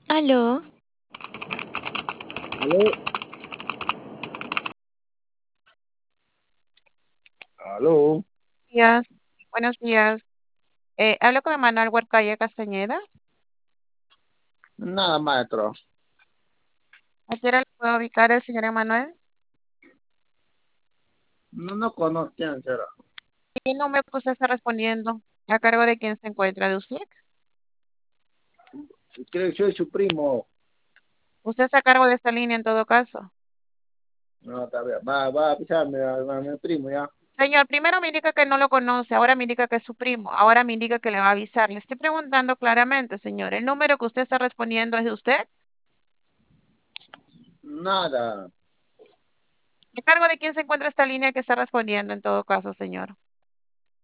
Aló, Aló, aló, Días, buenos días. Hablo con Emanuel Huercalle Castañeda. nada, maestro. ¿A qué hora le puedo ubicar el señor Emanuel? No conozco quién será. ¿Qué número que usted está respondiendo? ¿A cargo de quién se encuentra? ¿De usted? Creo que soy su primo. Usted está a cargo de esta línea en todo caso. No, está bien. Va a avisarme a mi primo ya. Señor, primero me indica que no lo conoce, ahora me indica que es su primo, ahora me indica que le va a avisar. Le estoy preguntando claramente, señor, ¿el número que usted está respondiendo es de usted? Nada. ¿A cargo de quién se encuentra esta línea que está respondiendo en todo caso, señor?